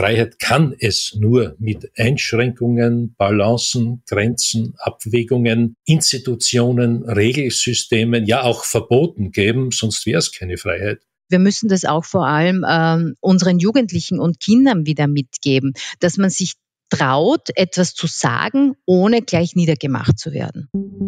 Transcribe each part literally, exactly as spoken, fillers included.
Freiheit kann es nur mit Einschränkungen, Balancen, Grenzen, Abwägungen, Institutionen, Regelsystemen, ja auch Verboten geben, sonst wäre es keine Freiheit. Wir müssen das auch vor allem ähm, unseren Jugendlichen und Kindern wieder mitgeben, dass man sich traut, etwas zu sagen, ohne gleich niedergemacht zu werden.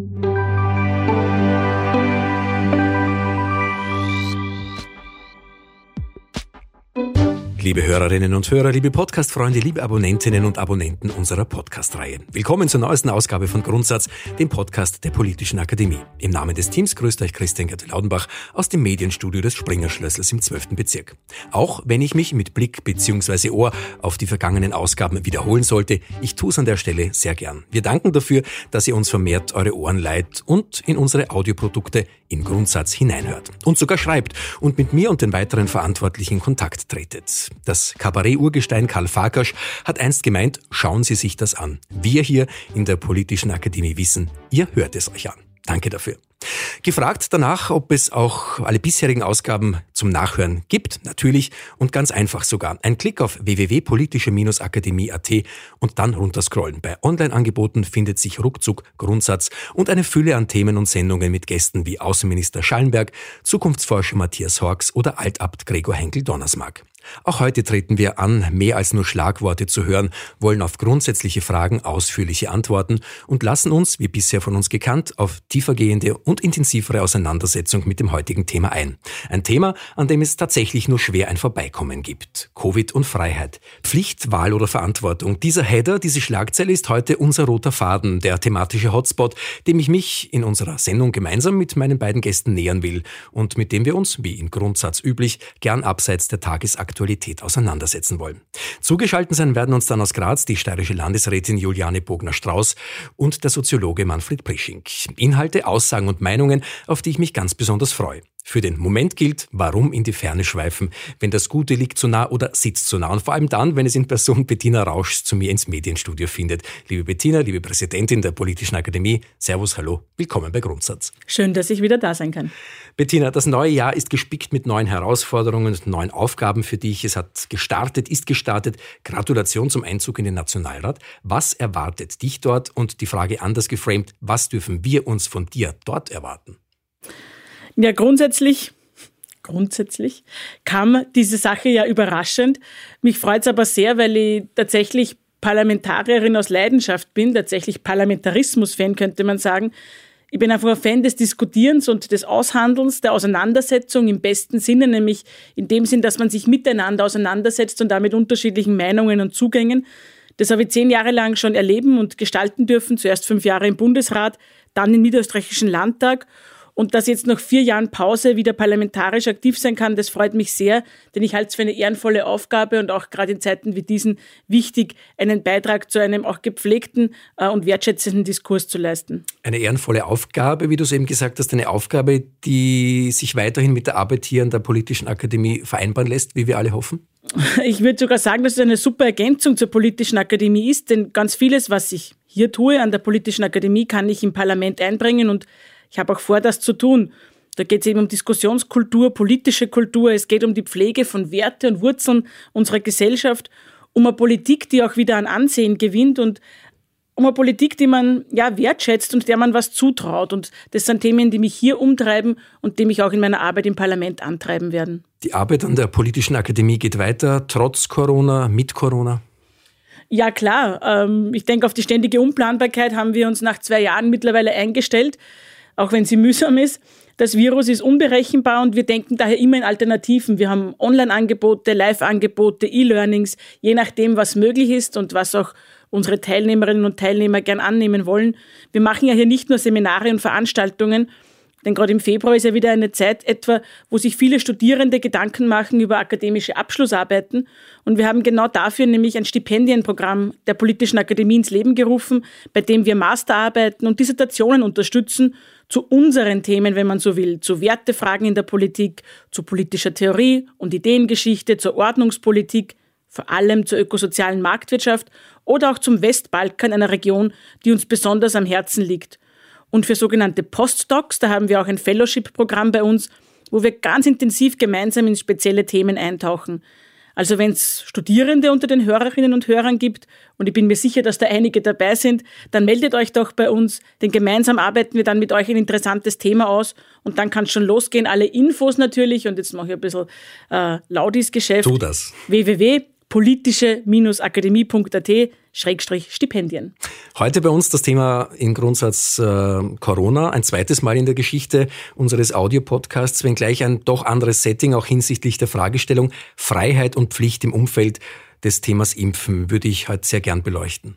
Liebe Hörerinnen und Hörer, liebe Podcast-Freunde, liebe Abonnentinnen und Abonnenten unserer Podcast-Reihe. Willkommen zur neuesten Ausgabe von Grundsatz, dem Podcast der Politischen Akademie. Im Namen des Teams grüßt euch Christian Gerte-Laudenbach aus dem Medienstudio des Springer-Schlössers im zwölften Bezirk. Auch wenn ich mich mit Blick bzw. Ohr auf die vergangenen Ausgaben wiederholen sollte, ich tue es an der Stelle sehr gern. Wir danken dafür, dass ihr uns vermehrt eure Ohren leiht und in unsere Audioprodukte in Grundsatz hineinhört. Und sogar schreibt und mit mir und den weiteren Verantwortlichen in Kontakt tretet. Das Kabarett-Urgestein Karl Farkasch hat einst gemeint, schauen Sie sich das an. Wir hier in der Politischen Akademie wissen, ihr hört es euch an. Danke dafür. Gefragt danach, ob es auch alle bisherigen Ausgaben zum Nachhören gibt, natürlich und ganz einfach sogar. Ein Klick auf w w w punkt politische akademie punkt a t und dann runterscrollen. Bei Online-Angeboten findet sich ruckzuck Grundsatz und eine Fülle an Themen und Sendungen mit Gästen wie Außenminister Schallenberg, Zukunftsforscher Matthias Horks oder Altabt Gregor Henckel-Donnersmarck. Auch heute treten wir an, mehr als nur Schlagworte zu hören, wollen auf grundsätzliche Fragen ausführliche Antworten und lassen uns, wie bisher von uns gekannt, auf tiefergehende und intensivere Auseinandersetzung mit dem heutigen Thema ein. Ein Thema, an dem es tatsächlich nur schwer ein Vorbeikommen gibt. Covid und Freiheit. Pflicht, Wahl oder Verantwortung. Dieser Header, diese Schlagzeile ist heute unser roter Faden, der thematische Hotspot, dem ich mich in unserer Sendung gemeinsam mit meinen beiden Gästen nähern will und mit dem wir uns, wie in Grundsatz üblich, gern abseits der Tagesaktualität Aktualität auseinandersetzen wollen. Zugeschaltet sein werden uns dann aus Graz die steirische Landesrätin Juliane Bogner-Strauß und der Soziologe Manfred Prisching. Inhalte, Aussagen und Meinungen, auf die ich mich ganz besonders freue. Für den Moment gilt, warum in die Ferne schweifen, wenn das Gute liegt zu nah oder sitzt zu nah. Und vor allem dann, wenn es in Person Bettina Rausch zu mir ins Medienstudio findet. Liebe Bettina, liebe Präsidentin der Politischen Akademie, Servus, hallo, willkommen bei Grundsatz. Schön, dass ich wieder da sein kann. Bettina, das neue Jahr ist gespickt mit neuen Herausforderungen und neuen Aufgaben für dich. Es hat gestartet, ist gestartet. Gratulation zum Einzug in den Nationalrat. Was erwartet dich dort? Und die Frage anders geframed, was dürfen wir uns von dir dort erwarten? Ja, grundsätzlich, grundsätzlich kam diese Sache ja überraschend. Mich freut es aber sehr, weil ich tatsächlich Parlamentarierin aus Leidenschaft bin, tatsächlich Parlamentarismus-Fan, könnte man sagen. Ich bin einfach ein Fan des Diskutierens und des Aushandelns, der Auseinandersetzung im besten Sinne, nämlich in dem Sinn, dass man sich miteinander auseinandersetzt und damit unterschiedlichen Meinungen und Zugängen. Das habe ich zehn Jahre lang schon erleben und gestalten dürfen, zuerst fünf Jahre im Bundesrat, dann im Niederösterreichischen Landtag. Und dass jetzt nach vier Jahren Pause wieder parlamentarisch aktiv sein kann, das freut mich sehr, denn ich halte es für eine ehrenvolle Aufgabe und auch gerade in Zeiten wie diesen wichtig, einen Beitrag zu einem auch gepflegten und wertschätzenden Diskurs zu leisten. Eine ehrenvolle Aufgabe, wie du es eben gesagt hast, eine Aufgabe, die sich weiterhin mit der Arbeit hier an der Politischen Akademie vereinbaren lässt, wie wir alle hoffen? Ich würde sogar sagen, dass es eine super Ergänzung zur Politischen Akademie ist, denn ganz vieles, was ich hier tue an der Politischen Akademie, kann ich im Parlament einbringen und ich habe auch vor, das zu tun. Da geht es eben um Diskussionskultur, politische Kultur. Es geht um die Pflege von Werte und Wurzeln unserer Gesellschaft, um eine Politik, die auch wieder an Ansehen gewinnt und um eine Politik, die man ja wertschätzt und der man was zutraut. Und das sind Themen, die mich hier umtreiben und die mich auch in meiner Arbeit im Parlament antreiben werden. Die Arbeit an der Politischen Akademie geht weiter, trotz Corona, mit Corona? Ja, klar. Ich denke, auf die ständige Unplanbarkeit haben wir uns nach zwei Jahren mittlerweile eingestellt. Auch wenn sie mühsam ist. Das Virus ist unberechenbar und wir denken daher immer in Alternativen. Wir haben Online-Angebote, Live-Angebote, E-Learnings, je nachdem, was möglich ist und was auch unsere Teilnehmerinnen und Teilnehmer gern annehmen wollen. Wir machen ja hier nicht nur Seminare und Veranstaltungen, denn gerade im Februar ist ja wieder eine Zeit etwa, wo sich viele Studierende Gedanken machen über akademische Abschlussarbeiten. Und wir haben genau dafür nämlich ein Stipendienprogramm der Politischen Akademie ins Leben gerufen, bei dem wir Masterarbeiten und Dissertationen unterstützen zu unseren Themen, wenn man so will, zu Wertefragen in der Politik, zu politischer Theorie und Ideengeschichte, zur Ordnungspolitik, vor allem zur ökosozialen Marktwirtschaft oder auch zum Westbalkan, einer Region, die uns besonders am Herzen liegt. Und für sogenannte Postdocs, da haben wir auch ein Fellowship-Programm bei uns, wo wir ganz intensiv gemeinsam in spezielle Themen eintauchen. Also wenn es Studierende unter den Hörerinnen und Hörern gibt, und ich bin mir sicher, dass da einige dabei sind, dann meldet euch doch bei uns, denn gemeinsam arbeiten wir dann mit euch ein interessantes Thema aus und dann kann es schon losgehen. Alle Infos natürlich, und jetzt mache ich ein bisschen äh, Laudis-Geschäft. Tu das. w w w punkt politische Akademie punkt a t Schrägstrich Stipendien. Heute bei uns das Thema im Grundsatz äh, Corona, ein zweites Mal in der Geschichte unseres Audiopodcasts, wenngleich ein doch anderes Setting, auch hinsichtlich der Fragestellung Freiheit und Pflicht im Umfeld des Themas Impfen, würde ich heute sehr gern beleuchten.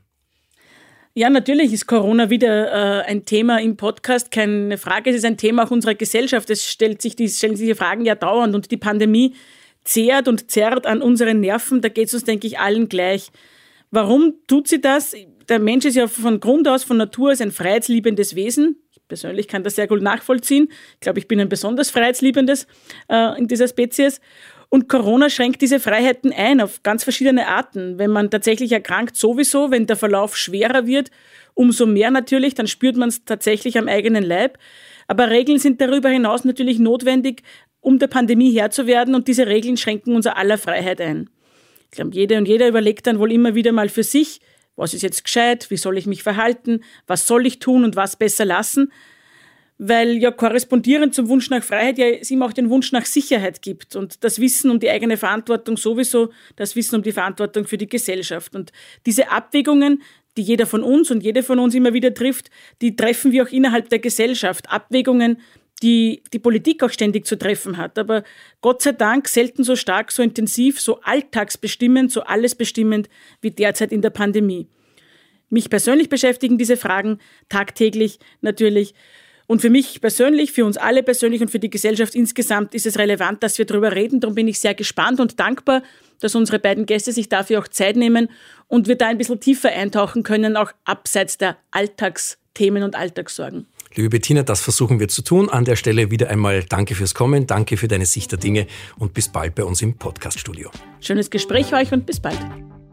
Ja, natürlich ist Corona wieder äh, ein Thema im Podcast, keine Frage, es ist ein Thema auch unserer Gesellschaft, es stellt sich die, stellen sich die Fragen ja dauernd und die Pandemie zehrt und zerrt an unseren Nerven, da geht es uns, denke ich, allen gleich. Warum tut sie das? Der Mensch ist ja von Grund aus, von Natur aus ein freiheitsliebendes Wesen. Ich persönlich kann das sehr gut nachvollziehen. Ich glaube, ich bin ein besonders freiheitsliebendes äh, in dieser Spezies. Und Corona schränkt diese Freiheiten ein auf ganz verschiedene Arten. Wenn man tatsächlich erkrankt, sowieso, wenn der Verlauf schwerer wird, umso mehr natürlich, dann spürt man es tatsächlich am eigenen Leib. Aber Regeln sind darüber hinaus natürlich notwendig, um der Pandemie Herr zu werden, und diese Regeln schränken unser aller Freiheit ein. Ich glaube, jede und jeder überlegt dann wohl immer wieder mal für sich, was ist jetzt gescheit, wie soll ich mich verhalten, was soll ich tun und was besser lassen, weil ja korrespondierend zum Wunsch nach Freiheit ja es immer auch den Wunsch nach Sicherheit gibt und das Wissen um die eigene Verantwortung sowieso, das Wissen um die Verantwortung für die Gesellschaft. Und diese Abwägungen, die jeder von uns und jede von uns immer wieder trifft, die treffen wir auch innerhalb der Gesellschaft. Abwägungen, die die Politik auch ständig zu treffen hat. Aber Gott sei Dank selten so stark, so intensiv, so alltagsbestimmend, so allesbestimmend wie derzeit in der Pandemie. Mich persönlich beschäftigen diese Fragen tagtäglich natürlich. Und für mich persönlich, für uns alle persönlich und für die Gesellschaft insgesamt ist es relevant, dass wir darüber reden. Darum bin ich sehr gespannt und dankbar, dass unsere beiden Gäste sich dafür auch Zeit nehmen und wir da ein bisschen tiefer eintauchen können, auch abseits der Alltagsthemen und Alltagssorgen. Liebe Bettina, das versuchen wir zu tun. An der Stelle wieder einmal danke fürs Kommen, danke für deine Sicht der Dinge und bis bald bei uns im Podcaststudio. Schönes Gespräch euch und bis bald.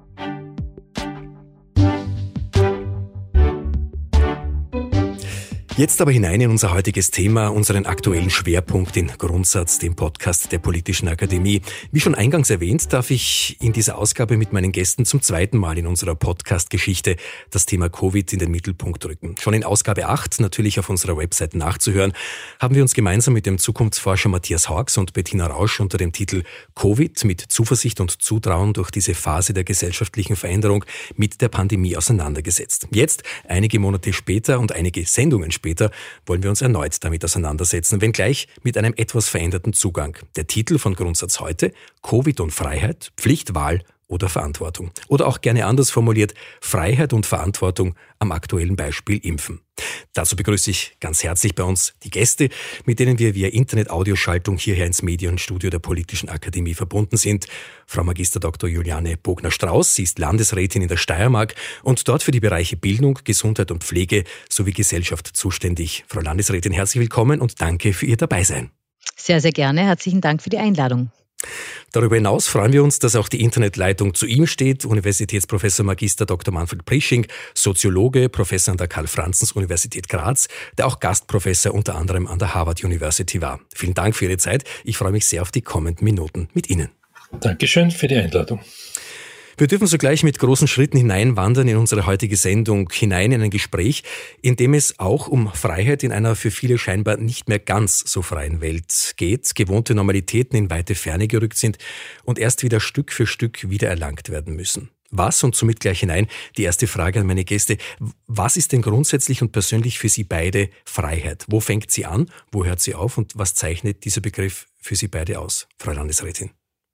Jetzt aber hinein in unser heutiges Thema, unseren aktuellen Schwerpunkt in Grundsatz, dem Podcast der Politischen Akademie. Wie schon eingangs erwähnt, darf ich in dieser Ausgabe mit meinen Gästen zum zweiten Mal in unserer Podcast-Geschichte das Thema Covid in den Mittelpunkt rücken. Schon in Ausgabe acht, natürlich auf unserer Website nachzuhören, haben wir uns gemeinsam mit dem Zukunftsforscher Matthias Haugs und Bettina Rausch unter dem Titel Covid mit Zuversicht und Zutrauen durch diese Phase der gesellschaftlichen Veränderung mit der Pandemie auseinandergesetzt. Jetzt, einige Monate später und einige Sendungen später, Später wollen wir uns erneut damit auseinandersetzen, wenngleich mit einem etwas veränderten Zugang. Der Titel von Grundsatz heute: Covid und Freiheit, Pflicht, Wahl oder Verantwortung. Oder auch gerne anders formuliert: Freiheit und Verantwortung am aktuellen Beispiel Impfen. Dazu begrüße ich ganz herzlich bei uns die Gäste, mit denen wir via Internet-Audioschaltung hierher ins Medienstudio der Politischen Akademie verbunden sind. Frau Magister Doktor Juliane Bogner-Strauß, sie ist Landesrätin in der Steiermark und dort für die Bereiche Bildung, Gesundheit und Pflege sowie Gesellschaft zuständig. Frau Landesrätin, herzlich willkommen und danke für Ihr Dabeisein. Sehr, sehr gerne. Herzlichen Dank für die Einladung. Darüber hinaus freuen wir uns, dass auch die Internetleitung zu ihm steht. Universitätsprofessor Magister Doktor Manfred Prisching, Soziologe, Professor an der Karl-Franzens-Universität Graz, der auch Gastprofessor unter anderem an der Harvard University war. Vielen Dank für Ihre Zeit. Ich freue mich sehr auf die kommenden Minuten mit Ihnen. Dankeschön für die Einladung. Wir dürfen sogleich mit großen Schritten hineinwandern in unsere heutige Sendung, hinein in ein Gespräch, in dem es auch um Freiheit in einer für viele scheinbar nicht mehr ganz so freien Welt geht, gewohnte Normalitäten in weite Ferne gerückt sind und erst wieder Stück für Stück wiedererlangt werden müssen. Was, und somit gleich hinein, die erste Frage an meine Gäste: Was ist denn grundsätzlich und persönlich für Sie beide Freiheit? Wo fängt sie an, wo hört sie auf und was zeichnet dieser Begriff für Sie beide aus, Frau Landesrätin?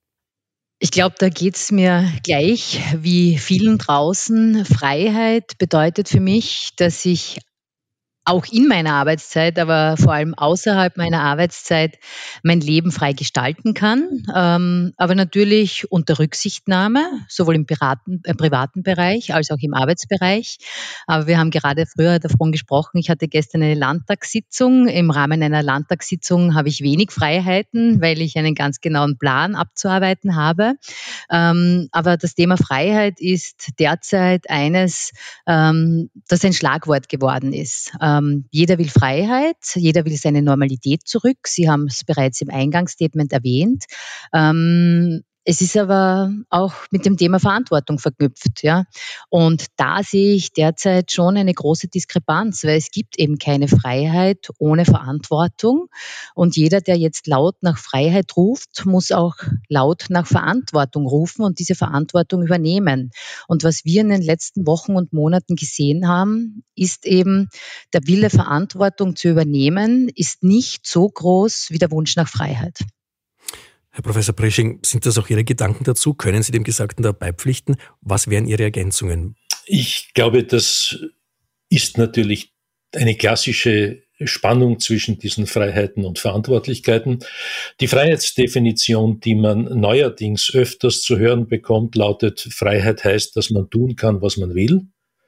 Ich glaube, da geht's mir gleich wie vielen draußen. Freiheit bedeutet für mich, dass ich auch in meiner Arbeitszeit, aber vor allem außerhalb meiner Arbeitszeit mein Leben frei gestalten kann, ähm, aber natürlich unter Rücksichtnahme, sowohl im privaten, äh, privaten Bereich als auch im Arbeitsbereich. Aber wir haben gerade früher davon gesprochen, ich hatte gestern eine Landtagssitzung. Im Rahmen einer Landtagssitzung habe ich wenig Freiheiten, weil ich einen ganz genauen Plan abzuarbeiten habe. Ähm, aber das Thema Freiheit ist derzeit eines, ähm, das ein Schlagwort geworden ist. Ähm, jeder will Freiheit, jeder will seine Normalität zurück. Sie haben es bereits im Eingangsstatement erwähnt. Ähm, Es ist aber auch mit dem Thema Verantwortung verknüpft, ja. Und da sehe ich derzeit schon eine große Diskrepanz, weil es gibt eben keine Freiheit ohne Verantwortung. Und jeder, der jetzt laut nach Freiheit ruft, muss auch laut nach Verantwortung rufen und diese Verantwortung übernehmen. Und was wir in den letzten Wochen und Monaten gesehen haben, ist eben, der Wille, Verantwortung zu übernehmen, ist nicht so groß wie der Wunsch nach Freiheit. Herr Professor Prisching, sind das auch Ihre Gedanken dazu? Können Sie dem Gesagten da beipflichten? Was wären Ihre Ergänzungen? Ich glaube, das ist natürlich eine klassische Spannung zwischen diesen Freiheiten und Verantwortlichkeiten. Die Freiheitsdefinition, die man neuerdings öfters zu hören bekommt, lautet: Freiheit heißt, dass man tun kann, was man will.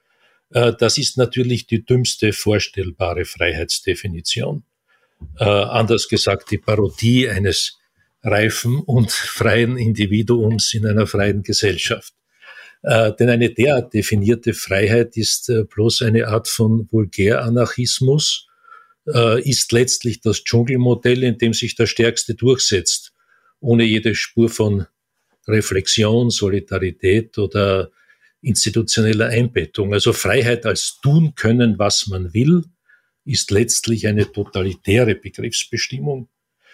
Das ist natürlich die dümmste vorstellbare Freiheitsdefinition. Anders gesagt, die Parodie eines reifen und freien Individuums in einer freien Gesellschaft. Äh, denn eine derart definierte Freiheit ist äh, bloß eine Art von Vulgäranarchismus, äh, ist letztlich das Dschungelmodell, in dem sich der Stärkste durchsetzt, ohne jede Spur von Reflexion, Solidarität oder institutioneller Einbettung. Also Freiheit als tun können, was man will, ist letztlich eine totalitäre Begriffsbestimmung.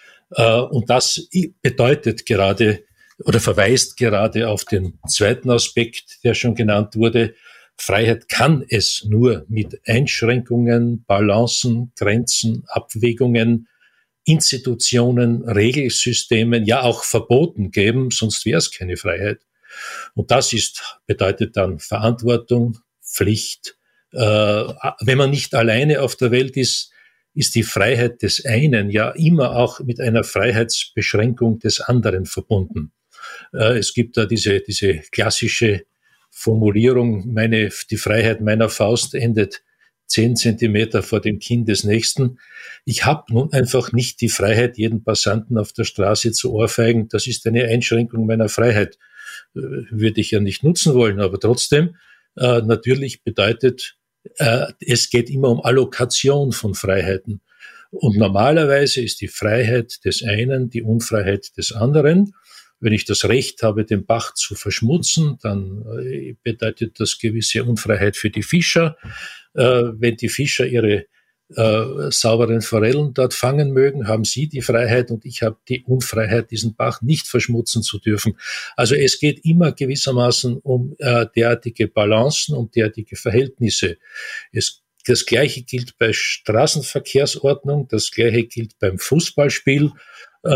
Und das bedeutet gerade oder verweist gerade auf den zweiten Aspekt, der schon genannt wurde. Freiheit kann es nur mit Einschränkungen, Balancen, Grenzen, Abwägungen, Institutionen, Regelsystemen, ja auch Verboten geben, sonst wäre es keine Freiheit. Und das ist, bedeutet dann Verantwortung, Pflicht. Äh, wenn man nicht alleine auf der Welt ist, ist die Freiheit des einen ja immer auch mit einer Freiheitsbeschränkung des anderen verbunden. Äh, es gibt da diese, diese klassische Formulierung, meine, die Freiheit meiner Faust endet zehn Zentimeter vor dem Kinn des Nächsten. Ich habe nun einfach nicht die Freiheit, jeden Passanten auf der Straße zu ohrfeigen. Das ist eine Einschränkung meiner Freiheit. Äh, würde ich ja nicht nutzen wollen, aber trotzdem, äh, natürlich bedeutet, äh, es geht immer um Allokation von Freiheiten. Und normalerweise ist die Freiheit des einen die Unfreiheit des anderen. Wenn ich das Recht habe, den Bach zu verschmutzen, dann äh, bedeutet das gewisse Unfreiheit für die Fischer. Äh, wenn die Fischer ihre äh, sauberen Forellen dort fangen mögen, haben sie die Freiheit und ich habe die Unfreiheit, diesen Bach nicht verschmutzen zu dürfen. Also es geht immer gewissermaßen um äh, derartige Balancen, um derartige Verhältnisse. Es, das Gleiche gilt bei Straßenverkehrsordnung, das Gleiche gilt beim Fußballspiel. Äh,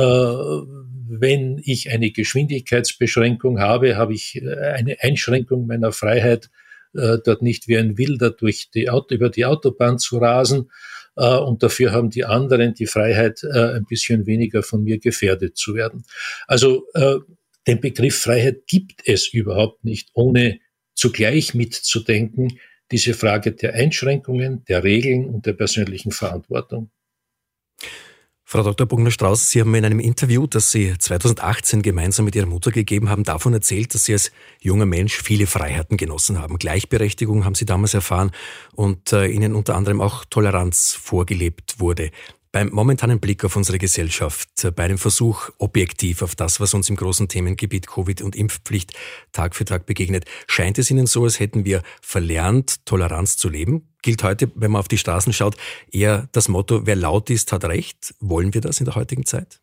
wenn ich eine Geschwindigkeitsbeschränkung habe, habe ich eine Einschränkung meiner Freiheit, äh, dort nicht wie ein Wilder durch die Auto, über die Autobahn zu rasen. Äh, und dafür haben die anderen die Freiheit, äh, ein bisschen weniger von mir gefährdet zu werden. Also äh, den Begriff Freiheit gibt es überhaupt nicht, ohne zugleich mitzudenken, diese Frage der Einschränkungen, der Regeln und der persönlichen Verantwortung. Frau Doktor Bogner-Strauß, Sie haben mir in einem Interview, das Sie zweitausendachtzehn gemeinsam mit Ihrer Mutter gegeben haben, davon erzählt, dass Sie als junger Mensch viele Freiheiten genossen haben. Gleichberechtigung haben Sie damals erfahren und äh, Ihnen unter anderem auch Toleranz vorgelebt wurde. Beim momentanen Blick auf unsere Gesellschaft, bei dem Versuch, objektiv auf das, was uns im großen Themengebiet Covid und Impfpflicht Tag für Tag begegnet, scheint es Ihnen so, als hätten wir verlernt, Toleranz zu leben? Gilt heute, wenn man auf die Straßen schaut, eher das Motto, wer laut ist, hat Recht? Wollen wir das in der heutigen Zeit?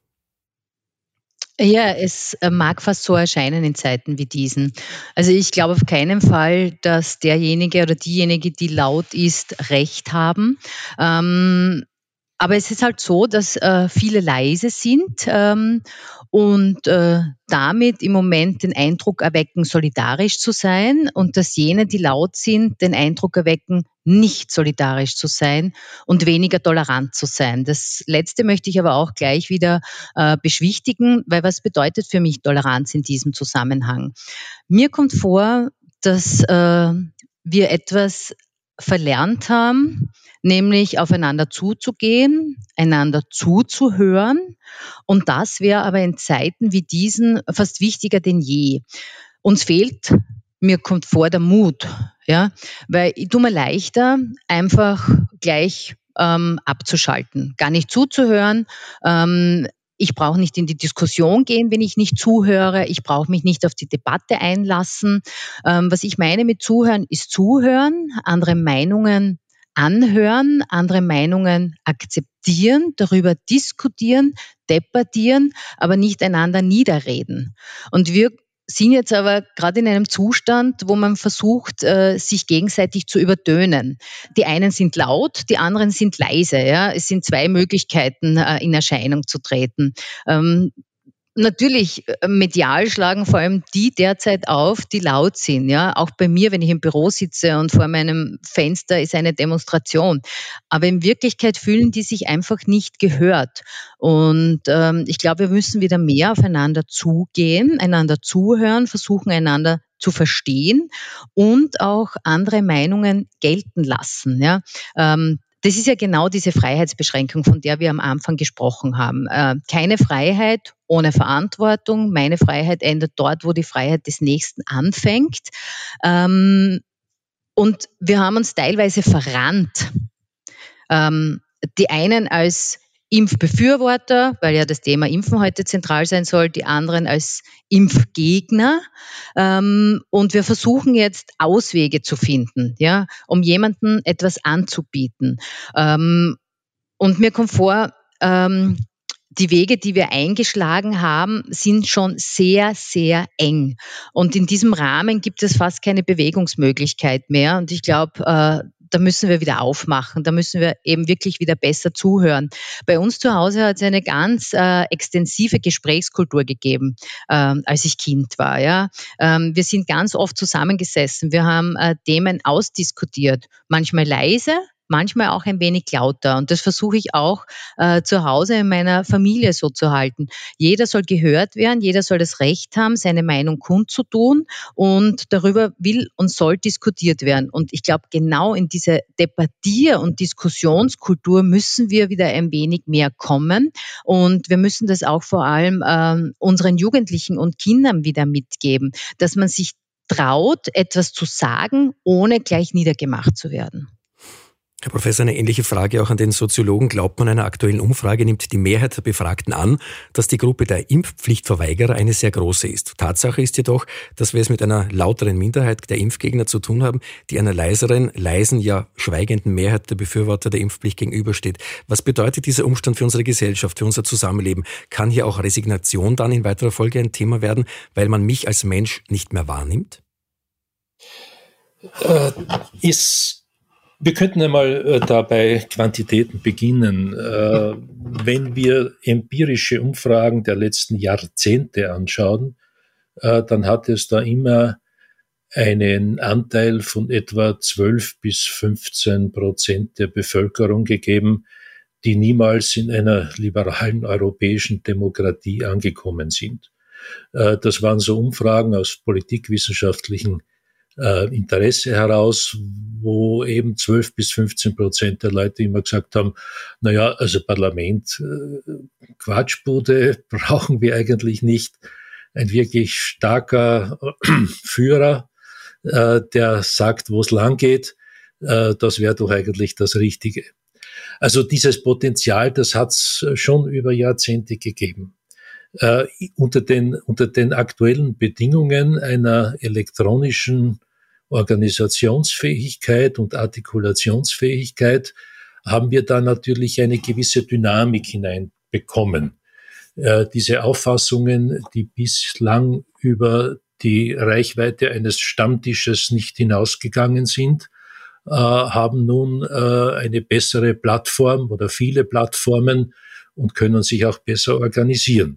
Ja, es mag fast so erscheinen in Zeiten wie diesen. Also ich glaube auf keinen Fall, dass derjenige oder diejenige, die laut ist, Recht haben. Ähm, Aber es ist halt so, dass äh, viele leise sind ähm, und äh, damit im Moment den Eindruck erwecken, solidarisch zu sein und dass jene, die laut sind, den Eindruck erwecken, nicht solidarisch zu sein und weniger tolerant zu sein. Das Letzte möchte ich aber auch gleich wieder äh, beschwichtigen, weil was bedeutet für mich Toleranz in diesem Zusammenhang? Mir kommt vor, dass äh, wir etwas verlernt haben, nämlich aufeinander zuzugehen, einander zuzuhören. Und das wäre aber in Zeiten wie diesen fast wichtiger denn je. Uns fehlt, mir kommt vor, der Mut, ja, weil ich tue mir leichter, einfach gleich ähm, abzuschalten, gar nicht zuzuhören. Ähm, ich brauche nicht in die Diskussion gehen, wenn ich nicht zuhöre. Ich brauche mich nicht auf die Debatte einlassen. Ähm, was ich meine mit Zuhören, ist Zuhören, andere Meinungen anhören, andere Meinungen akzeptieren, darüber diskutieren, debattieren, aber nicht einander niederreden. Und wir sind jetzt aber gerade in einem Zustand, wo man versucht, äh, sich gegenseitig zu übertönen. Die einen sind laut, die anderen sind leise. Ja? Es sind zwei Möglichkeiten, äh, in Erscheinung zu treten. Ähm, Natürlich, medial schlagen vor allem die derzeit auf, die laut sind. Ja, auch bei mir, wenn ich im Büro sitze und vor meinem Fenster ist eine Demonstration. Aber in Wirklichkeit fühlen die sich einfach nicht gehört. Und ähm, ich glaube, wir müssen wieder mehr aufeinander zugehen, einander zuhören, versuchen einander zu verstehen und auch andere Meinungen gelten lassen. Ja. Ähm, Das ist ja genau diese Freiheitsbeschränkung, von der wir am Anfang gesprochen haben. Äh, keine Freiheit ohne Verantwortung. Meine Freiheit endet dort, wo die Freiheit des Nächsten anfängt. Ähm, und wir haben uns teilweise verrannt. Ähm, die einen als Impfbefürworter, weil ja das Thema Impfen heute zentral sein soll, die anderen als Impfgegner. Ähm, und wir versuchen jetzt Auswege zu finden, ja, um jemandem etwas anzubieten. Ähm, und mir kommt vor, ähm, die Wege, die wir eingeschlagen haben, sind schon sehr, sehr eng. Und in diesem Rahmen gibt es fast keine Bewegungsmöglichkeit mehr. Und ich glaube, äh, da müssen wir wieder aufmachen, da müssen wir eben wirklich wieder besser zuhören. Bei uns zu Hause hat es eine ganz äh, extensive Gesprächskultur gegeben, äh, als ich Kind war. Ja? Ähm, wir sind ganz oft zusammengesessen, wir haben äh, Themen ausdiskutiert, manchmal leise, manchmal auch ein wenig lauter. Und das versuche ich auch äh, zu Hause in meiner Familie so zu halten. Jeder soll gehört werden, jeder soll das Recht haben, seine Meinung kundzutun und darüber will und soll diskutiert werden. Und ich glaube, genau in diese Debattier- und Diskussionskultur müssen wir wieder ein wenig mehr kommen. Und wir müssen das auch vor allem äh, unseren Jugendlichen und Kindern wieder mitgeben, dass man sich traut, etwas zu sagen, ohne gleich niedergemacht zu werden. Herr Professor, eine ähnliche Frage auch an den Soziologen. Glaubt man, einer aktuellen Umfrage nimmt die Mehrheit der Befragten an, dass die Gruppe der Impfpflichtverweigerer eine sehr große ist. Tatsache ist jedoch, dass wir es mit einer lauteren Minderheit der Impfgegner zu tun haben, die einer leiseren, leisen, ja schweigenden Mehrheit der Befürworter der Impfpflicht gegenübersteht. Was bedeutet dieser Umstand für unsere Gesellschaft, für unser Zusammenleben? Kann hier auch Resignation dann in weiterer Folge ein Thema werden, weil man mich als Mensch nicht mehr wahrnimmt? Äh, ist Wir könnten einmal äh, da bei Quantitäten beginnen. Äh, wenn wir empirische Umfragen der letzten Jahrzehnte anschauen, äh, dann hat es da immer einen Anteil von etwa zwölf bis fünfzehn Prozent der Bevölkerung gegeben, die niemals in einer liberalen europäischen Demokratie angekommen sind. Äh, das waren so Umfragen aus politikwissenschaftlichen Äh, Interesse heraus, wo eben zwölf bis fünfzehn Prozent der Leute immer gesagt haben, naja, also Parlament, äh, Quatschbude brauchen wir eigentlich nicht. Ein wirklich starker äh, Führer, äh, der sagt, wo es lang geht, äh, das wäre doch eigentlich das Richtige. Also dieses Potenzial, das hat es schon über Jahrzehnte gegeben. Äh, unter den, unter den aktuellen Bedingungen einer elektronischen Organisationsfähigkeit und Artikulationsfähigkeit haben wir da natürlich eine gewisse Dynamik hineinbekommen. Äh, diese Auffassungen, die bislang über die Reichweite eines Stammtisches nicht hinausgegangen sind, äh, haben nun äh, eine bessere Plattform oder viele Plattformen und können sich auch besser organisieren.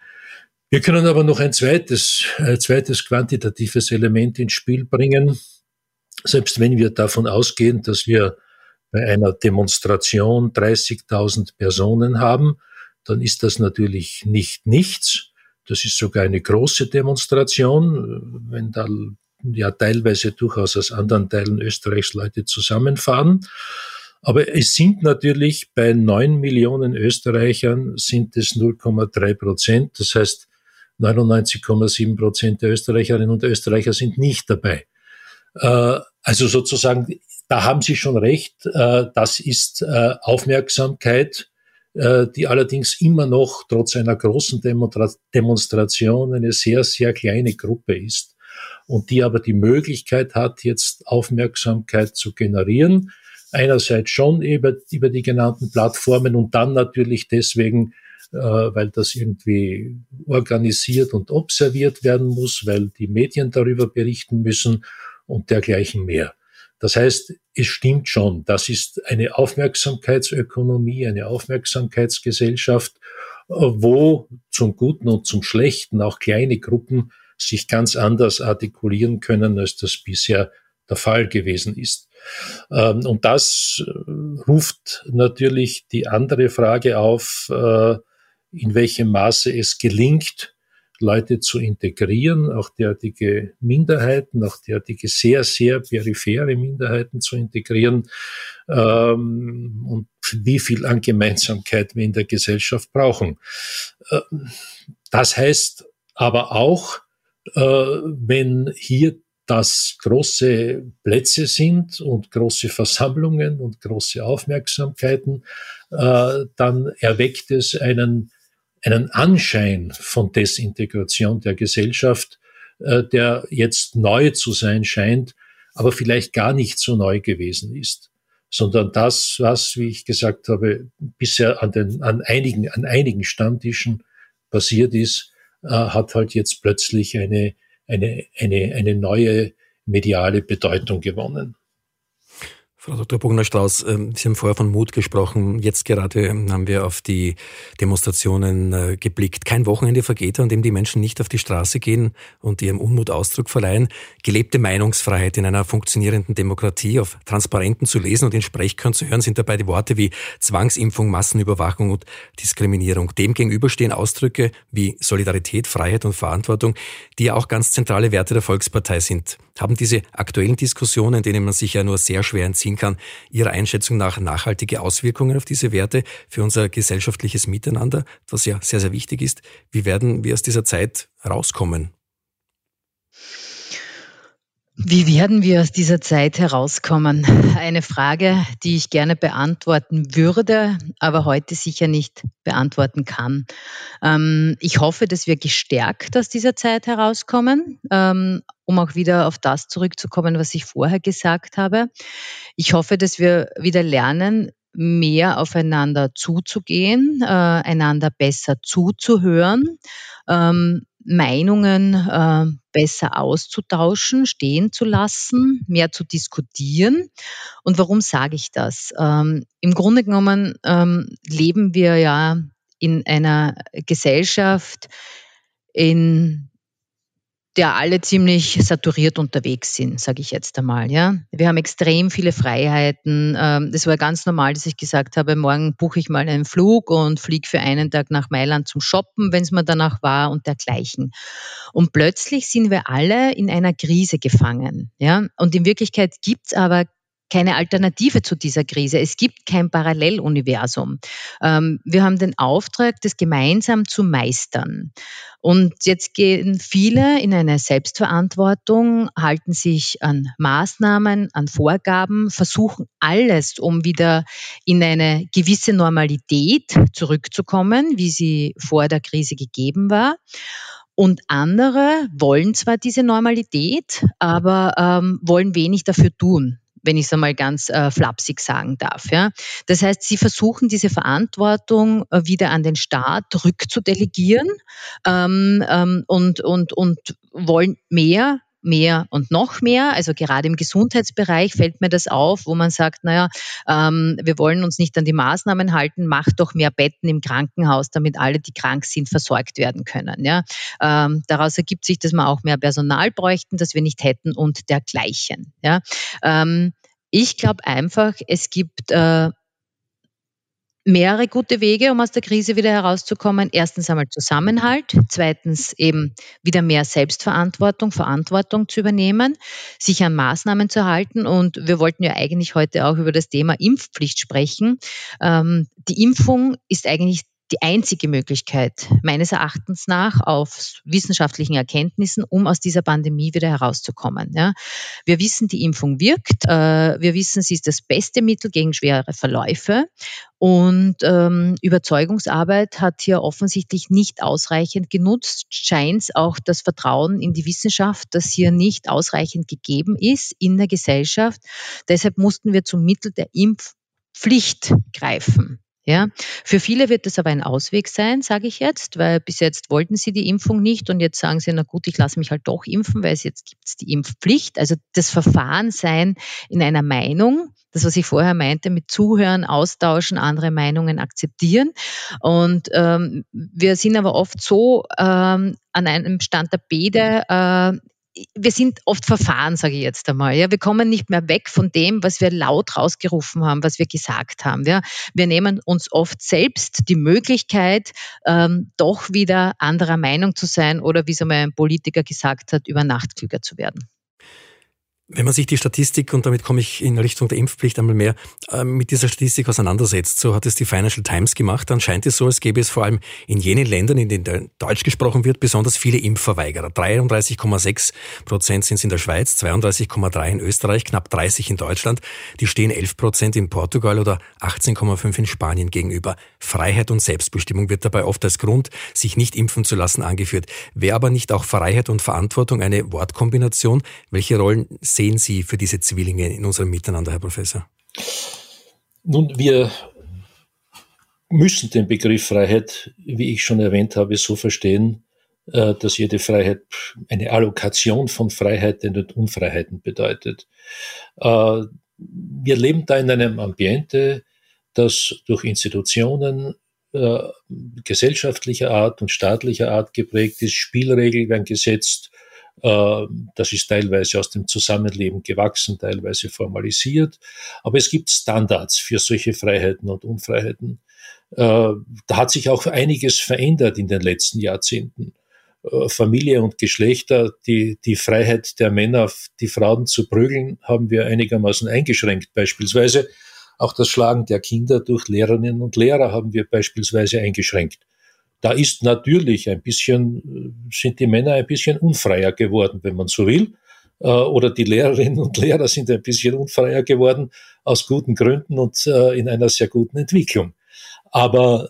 Wir können aber noch ein zweites, ein zweites quantitatives Element ins Spiel bringen. Selbst wenn wir davon ausgehen, dass wir bei einer Demonstration dreißigtausend Personen haben, dann ist das natürlich nicht nichts. Das ist sogar eine große Demonstration, wenn da ja teilweise durchaus aus anderen Teilen Österreichs Leute zusammenfahren. Aber es sind natürlich bei neun Millionen Österreichern sind es null Komma drei Prozent. Das heißt, neunundneunzig Komma sieben Prozent der Österreicherinnen und Österreicher sind nicht dabei. Äh, also sozusagen, da haben Sie schon recht, äh, das ist äh, Aufmerksamkeit, die allerdings immer noch trotz einer großen Demonstration eine sehr, sehr kleine Gruppe ist und die aber die Möglichkeit hat, jetzt Aufmerksamkeit zu generieren. Einerseits schon über, über die genannten Plattformen und dann natürlich deswegen, äh, weil das irgendwie organisiert und observiert werden muss, weil die Medien darüber berichten müssen und dergleichen mehr. Das heißt, es stimmt schon, das ist eine Aufmerksamkeitsökonomie, eine Aufmerksamkeitsgesellschaft, wo zum Guten und zum Schlechten auch kleine Gruppen sich ganz anders artikulieren können, als das bisher der Fall gewesen ist. Und das ruft natürlich die andere Frage auf, in welchem Maße es gelingt, Leute zu integrieren, auch derartige Minderheiten, auch derartige sehr, sehr periphere Minderheiten zu integrieren, ähm, und wie viel an Gemeinsamkeit wir in der Gesellschaft brauchen. Äh, das heißt aber auch, äh, wenn hier das große Plätze sind und große Versammlungen und große Aufmerksamkeiten, äh, dann erweckt es einen einen Anschein von Desintegration der Gesellschaft, äh, der jetzt neu zu sein scheint, aber vielleicht gar nicht so neu gewesen ist, sondern das, was, wie ich gesagt habe, bisher an den, an einigen, an einigen Stammtischen passiert ist, äh, hat halt jetzt plötzlich eine, eine, eine, eine neue mediale Bedeutung gewonnen. Frau Doktor Bogner-Strauß, Sie haben vorher von Mut gesprochen. Jetzt gerade haben wir auf die Demonstrationen geblickt. Kein Wochenende vergeht, an dem die Menschen nicht auf die Straße gehen und ihrem Unmut Ausdruck verleihen. Gelebte Meinungsfreiheit in einer funktionierenden Demokratie, auf Transparenten zu lesen und in Sprechchören zu hören, sind dabei die Worte wie Zwangsimpfung, Massenüberwachung und Diskriminierung. Dem gegenüber stehen Ausdrücke wie Solidarität, Freiheit und Verantwortung, die ja auch ganz zentrale Werte der Volkspartei sind. Haben diese aktuellen Diskussionen, denen man sich ja nur sehr schwer entziehen kann, Ihrer Einschätzung nach nachhaltige Auswirkungen auf diese Werte für unser gesellschaftliches Miteinander, was ja sehr, sehr wichtig ist? Wie werden wir aus dieser Zeit rauskommen? Wie werden wir aus dieser Zeit herauskommen? Eine Frage, die ich gerne beantworten würde, aber heute sicher nicht beantworten kann. Ähm, ich hoffe, dass wir gestärkt aus dieser Zeit herauskommen, ähm, um auch wieder auf das zurückzukommen, was ich vorher gesagt habe. Ich hoffe, dass wir wieder lernen, mehr aufeinander zuzugehen, äh, einander besser zuzuhören, ähm, Meinungen äh, besser auszutauschen, stehen zu lassen, mehr zu diskutieren. Und warum sage ich das? Ähm, im Grunde genommen ähm, leben wir ja in einer Gesellschaft, in der alle ziemlich saturiert unterwegs sind, sage ich jetzt einmal. Ja, wir haben extrem viele Freiheiten. Das war ganz normal, dass ich gesagt habe, morgen buche ich mal einen Flug und fliege für einen Tag nach Mailand zum Shoppen, wenn es mir danach war und dergleichen. Und plötzlich sind wir alle in einer Krise gefangen. Ja, und in Wirklichkeit gibt es aber keine Alternative zu dieser Krise. Es gibt kein Paralleluniversum. Ähm, wir haben den Auftrag, das gemeinsam zu meistern. Und jetzt gehen viele in eine Selbstverantwortung, halten sich an Maßnahmen, an Vorgaben, versuchen alles, um wieder in eine gewisse Normalität zurückzukommen, wie sie vor der Krise gegeben war. Und andere wollen zwar diese Normalität, aber ähm, wollen wenig dafür tun, wenn ich es einmal ganz äh, flapsig sagen darf. Ja. Das heißt, sie versuchen, diese Verantwortung äh, wieder an den Staat rückzudelegieren ähm, ähm, und, und, und wollen mehr, mehr und noch mehr. Also gerade im Gesundheitsbereich fällt mir das auf, wo man sagt, naja, ähm, wir wollen uns nicht an die Maßnahmen halten, macht doch mehr Betten im Krankenhaus, damit alle, die krank sind, versorgt werden können. Ja. Ähm, daraus ergibt sich, dass wir auch mehr Personal bräuchten, das wir nicht hätten und dergleichen. Ja. Ähm, ich glaube einfach, es gibt äh, mehrere gute Wege, um aus der Krise wieder herauszukommen. Erstens einmal Zusammenhalt, zweitens eben wieder mehr Selbstverantwortung, Verantwortung zu übernehmen, sich an Maßnahmen zu halten. Und wir wollten ja eigentlich heute auch über das Thema Impfpflicht sprechen. Ähm, die Impfung ist eigentlich die einzige Möglichkeit meines Erachtens nach auf wissenschaftlichen Erkenntnissen, um aus dieser Pandemie wieder herauszukommen. Ja. Wir wissen, die Impfung wirkt. Äh, wir wissen, sie ist das beste Mittel gegen schwere Verläufe. Und ähm, Überzeugungsarbeit hat hier offensichtlich nicht ausreichend genutzt. Scheint auch das Vertrauen in die Wissenschaft, das hier nicht ausreichend gegeben ist in der Gesellschaft. Deshalb mussten wir zum Mittel der Impfpflicht greifen. Ja, für viele wird das aber ein Ausweg sein, sage ich jetzt, weil bis jetzt wollten sie die Impfung nicht und jetzt sagen sie, na gut, ich lasse mich halt doch impfen, weil es jetzt gibt es die Impfpflicht. Also das Verfahrensein in einer Meinung, das, was ich vorher meinte, mit Zuhören, Austauschen, andere Meinungen akzeptieren. Und ähm, wir sind aber oft so ähm, an einem Stand der Bede, äh, wir sind oft verfahren, sage ich jetzt einmal. Ja, wir kommen nicht mehr weg von dem, was wir laut rausgerufen haben, was wir gesagt haben. Ja, wir nehmen uns oft selbst die Möglichkeit, ähm, doch wieder anderer Meinung zu sein oder, wie es einmal ein Politiker gesagt hat, über Nacht klüger zu werden. Wenn man sich die Statistik, und damit komme ich in Richtung der Impfpflicht einmal mehr, mit dieser Statistik auseinandersetzt, so hat es die Financial Times gemacht, dann scheint es so, als gäbe es vor allem in jenen Ländern, in denen Deutsch gesprochen wird, besonders viele Impfverweigerer. dreiunddreißig Komma sechs Prozent sind es in der Schweiz, zweiunddreißig Komma drei in Österreich, knapp dreißig in Deutschland. Die stehen elf Prozent in Portugal oder achtzehn Komma fünf in Spanien gegenüber. Freiheit und Selbstbestimmung wird dabei oft als Grund, sich nicht impfen zu lassen, angeführt. Wäre aber nicht auch Freiheit und Verantwortung eine Wortkombination? Welche Rollen sehen Sie für diese Zwillinge in unserem Miteinander, Herr Professor? Nun, wir müssen den Begriff Freiheit, wie ich schon erwähnt habe, so verstehen, dass jede Freiheit eine Allokation von Freiheiten und Unfreiheiten bedeutet. Wir leben da in einem Ambiente, das durch Institutionen gesellschaftlicher Art und staatlicher Art geprägt ist. Spielregeln werden gesetzt. Das ist teilweise aus dem Zusammenleben gewachsen, teilweise formalisiert. Aber es gibt Standards für solche Freiheiten und Unfreiheiten. Da hat sich auch einiges verändert in den letzten Jahrzehnten. Familie und Geschlechter, die, die Freiheit der Männer, die Frauen zu prügeln, haben wir einigermaßen eingeschränkt. Beispielsweise auch das Schlagen der Kinder durch Lehrerinnen und Lehrer haben wir beispielsweise eingeschränkt. Da ist natürlich ein bisschen, sind die Männer ein bisschen unfreier geworden, wenn man so will. Oder die Lehrerinnen und Lehrer sind ein bisschen unfreier geworden, aus guten Gründen und in einer sehr guten Entwicklung. Aber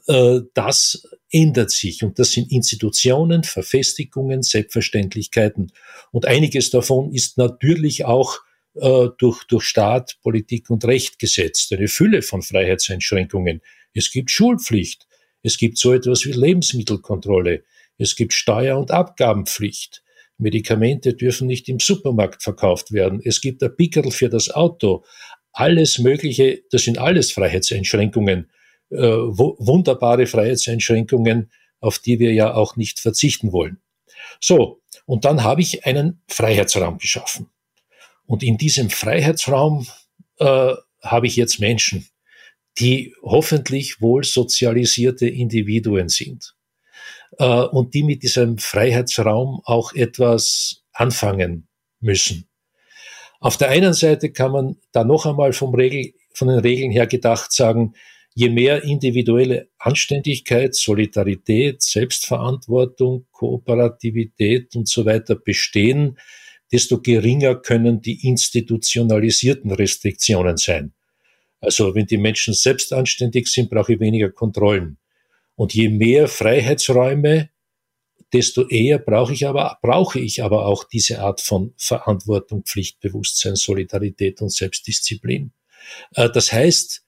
das ändert sich und das sind Institutionen, Verfestigungen, Selbstverständlichkeiten. Und einiges davon ist natürlich auch durch, durch Staat, Politik und Recht gesetzt. Eine Fülle von Freiheitseinschränkungen. Es gibt Schulpflicht. Es gibt so etwas wie Lebensmittelkontrolle. Es gibt Steuer- und Abgabenpflicht. Medikamente dürfen nicht im Supermarkt verkauft werden. Es gibt ein Pickerl für das Auto. Alles Mögliche, das sind alles Freiheitseinschränkungen. Äh, w- wunderbare Freiheitseinschränkungen, auf die wir ja auch nicht verzichten wollen. So, und dann habe ich einen Freiheitsraum geschaffen. Und in diesem Freiheitsraum äh, habe ich jetzt Menschen, die hoffentlich wohl sozialisierte Individuen sind äh, und die mit diesem Freiheitsraum auch etwas anfangen müssen. Auf der einen Seite kann man da noch einmal vom Regel, von den Regeln her gedacht sagen, je mehr individuelle Anständigkeit, Solidarität, Selbstverantwortung, Kooperativität und so weiter bestehen, desto geringer können die institutionalisierten Restriktionen sein. Also wenn die Menschen selbst anständig sind, brauche ich weniger Kontrollen. Und je mehr Freiheitsräume, desto eher brauche ich aber, brauche ich aber auch diese Art von Verantwortung, Pflichtbewusstsein, Solidarität und Selbstdisziplin. Das heißt,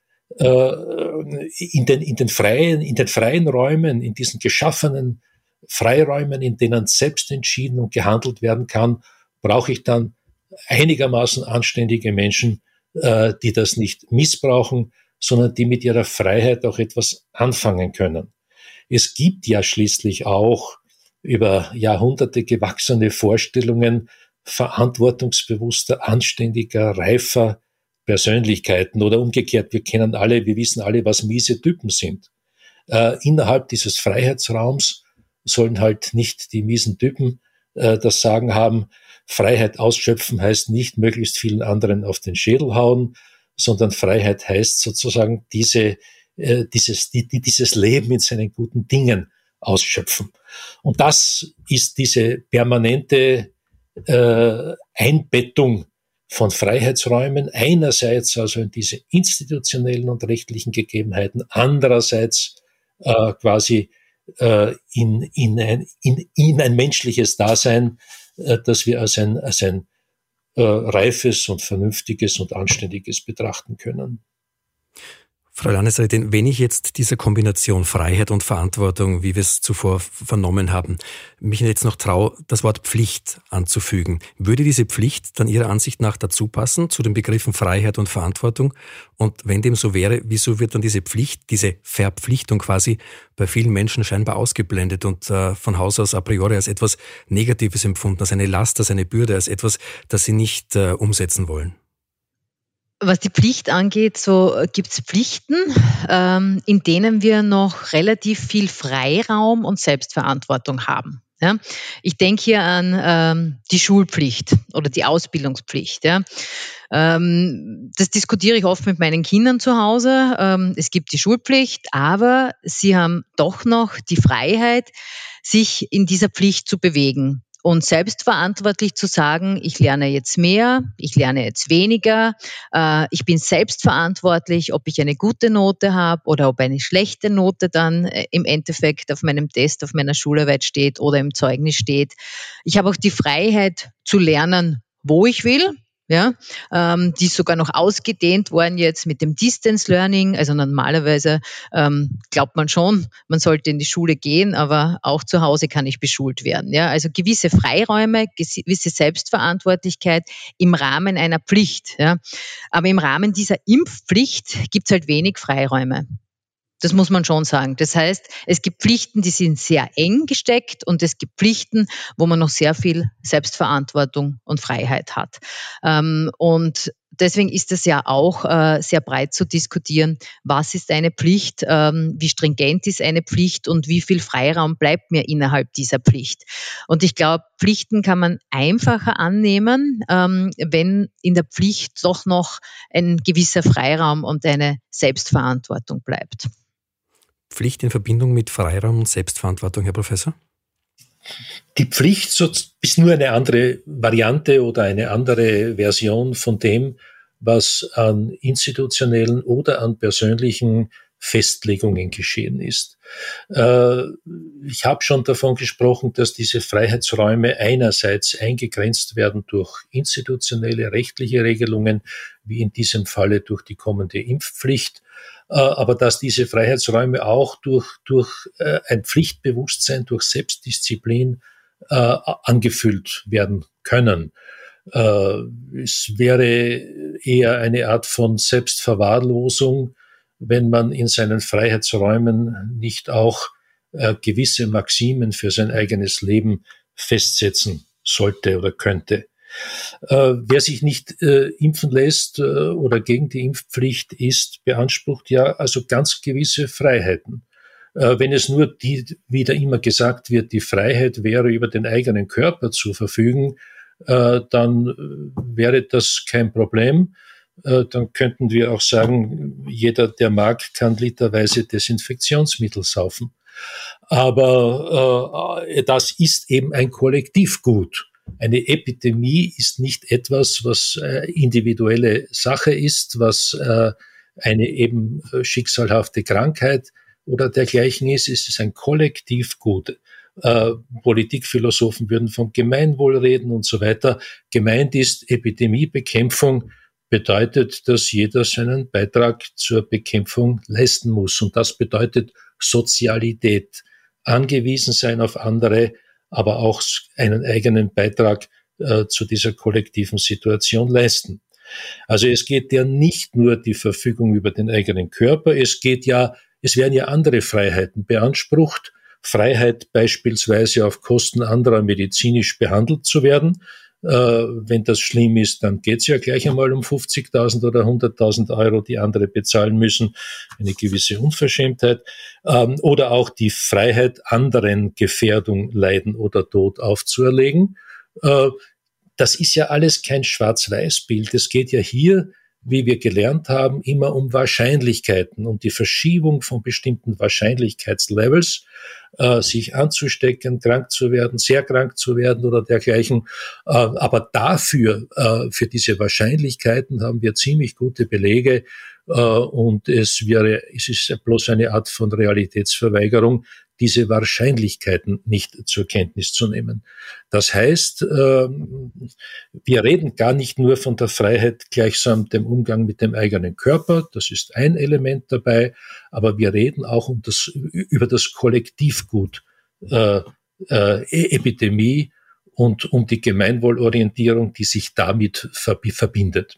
in den, in den freien, in den freien Räumen, in diesen geschaffenen Freiräumen, in denen selbst entschieden und gehandelt werden kann, brauche ich dann einigermaßen anständige Menschen, die das nicht missbrauchen, sondern die mit ihrer Freiheit auch etwas anfangen können. Es gibt ja schließlich auch über Jahrhunderte gewachsene Vorstellungen verantwortungsbewusster, anständiger, reifer Persönlichkeiten oder umgekehrt. Wir kennen alle, wir wissen alle, was miese Typen sind. Äh, innerhalb dieses Freiheitsraums sollen halt nicht die miesen Typen äh, das Sagen haben. Freiheit ausschöpfen heißt nicht möglichst vielen anderen auf den Schädel hauen, sondern Freiheit heißt sozusagen diese äh, dieses, die, die dieses Leben in seinen guten Dingen ausschöpfen. Und das ist diese permanente äh, Einbettung von Freiheitsräumen, einerseits also in diese institutionellen und rechtlichen Gegebenheiten, andererseits äh, quasi äh, in, in, ein, in, in ein menschliches Dasein, äh, das wir als ein, als ein äh, reifes und vernünftiges und anständiges betrachten können. Frau Landesrätin, wenn ich jetzt dieser Kombination Freiheit und Verantwortung, wie wir es zuvor vernommen haben, mich jetzt noch traue, das Wort Pflicht anzufügen, würde diese Pflicht dann Ihrer Ansicht nach dazu passen, zu den Begriffen Freiheit und Verantwortung? Und wenn dem so wäre, wieso wird dann diese Pflicht, diese Verpflichtung quasi bei vielen Menschen scheinbar ausgeblendet und äh, von Haus aus a priori als etwas Negatives empfunden, als eine Last, als eine Bürde, als etwas, das sie nicht äh, umsetzen wollen? Was die Pflicht angeht, so gibt es Pflichten, ähm, in denen wir noch relativ viel Freiraum und Selbstverantwortung haben. Ja? Ich denke hier an ähm, die Schulpflicht oder die Ausbildungspflicht. Ja? Ähm, das diskutiere ich oft mit meinen Kindern zu Hause. Ähm, es gibt die Schulpflicht, aber sie haben doch noch die Freiheit, sich in dieser Pflicht zu bewegen. Und selbstverantwortlich zu sagen, ich lerne jetzt mehr, ich lerne jetzt weniger, äh, ich bin selbstverantwortlich, ob ich eine gute Note habe oder ob eine schlechte Note dann äh, im Endeffekt auf meinem Test, auf meiner Schularbeit steht oder im Zeugnis steht. Ich habe auch die Freiheit zu lernen, wo ich will. Ja, ähm, die ist sogar noch ausgedehnt worden jetzt mit dem Distance Learning. Also normalerweise ähm, glaubt man schon, man sollte in die Schule gehen, aber auch zu Hause kann ich beschult werden. Ja, also gewisse Freiräume, gewisse Selbstverantwortlichkeit im Rahmen einer Pflicht. Ja, aber im Rahmen dieser Impfpflicht gibt es halt wenig Freiräume. Das muss man schon sagen. Das heißt, es gibt Pflichten, die sind sehr eng gesteckt und es gibt Pflichten, wo man noch sehr viel Selbstverantwortung und Freiheit hat. Und deswegen ist es ja auch sehr breit zu diskutieren, was ist eine Pflicht, wie stringent ist eine Pflicht und wie viel Freiraum bleibt mir innerhalb dieser Pflicht. Und ich glaube, Pflichten kann man einfacher annehmen, wenn in der Pflicht doch noch ein gewisser Freiraum und eine Selbstverantwortung bleibt. Pflicht in Verbindung mit Freiraum und Selbstverantwortung, Herr Professor? Die Pflicht ist nur eine andere Variante oder eine andere Version von dem, was an institutionellen oder an persönlichen Festlegungen geschehen ist. Ich habe schon davon gesprochen, dass diese Freiheitsräume einerseits eingegrenzt werden durch institutionelle, rechtliche Regelungen, wie in diesem Falle durch die kommende Impfpflicht, aber dass diese Freiheitsräume auch durch, durch ein Pflichtbewusstsein, durch Selbstdisziplin äh, angefüllt werden können. Äh, es wäre eher eine Art von Selbstverwahrlosung, wenn man in seinen Freiheitsräumen nicht auch äh, gewisse Maximen für sein eigenes Leben festsetzen sollte oder könnte. Äh, wer sich nicht äh, impfen lässt äh, oder gegen die Impfpflicht ist, beansprucht ja also ganz gewisse Freiheiten. Äh, wenn es nur die, wie da immer gesagt wird, die Freiheit wäre, über den eigenen Körper zu verfügen, äh, dann wäre das kein Problem. Äh, dann könnten wir auch sagen, jeder, der mag, kann literweise Desinfektionsmittel saufen. Aber äh, das ist eben ein Kollektivgut. Eine Epidemie ist nicht etwas, was äh, individuelle Sache ist, was äh, eine eben äh, schicksalhafte Krankheit oder dergleichen ist. Es ist ein Kollektivgut. Äh, Politikphilosophen würden vom Gemeinwohl reden und so weiter. Gemeint ist, Epidemiebekämpfung bedeutet, dass jeder seinen Beitrag zur Bekämpfung leisten muss. Und das bedeutet Sozialität, angewiesen sein auf andere, aber auch einen eigenen Beitrag äh, zu dieser kollektiven Situation leisten. Also es geht ja nicht nur die Verfügung über den eigenen Körper, es geht ja, es werden ja andere Freiheiten beansprucht. Freiheit beispielsweise auf Kosten anderer medizinisch behandelt zu werden. Äh, wenn das schlimm ist, dann geht's ja gleich einmal um fünfzigtausend oder hunderttausend Euro, die andere bezahlen müssen. Eine gewisse Unverschämtheit. Ähm, oder auch die Freiheit, anderen Gefährdung, Leiden oder Tod aufzuerlegen. Äh, das ist ja alles kein Schwarz-Weiß-Bild. Es geht ja hier wie wir gelernt haben, immer um Wahrscheinlichkeiten, um die Verschiebung von bestimmten Wahrscheinlichkeitslevels, äh, sich anzustecken, krank zu werden, sehr krank zu werden oder dergleichen. Äh, aber dafür, äh, für diese Wahrscheinlichkeiten haben wir ziemlich gute Belege, äh, und es wäre, es ist bloß eine Art von Realitätsverweigerung, diese Wahrscheinlichkeiten nicht zur Kenntnis zu nehmen. Das heißt, wir reden gar nicht nur von der Freiheit gleichsam dem Umgang mit dem eigenen Körper, das ist ein Element dabei, aber wir reden auch um das, über das Kollektivgut äh, äh, Epidemie und um die Gemeinwohlorientierung, die sich damit verbindet.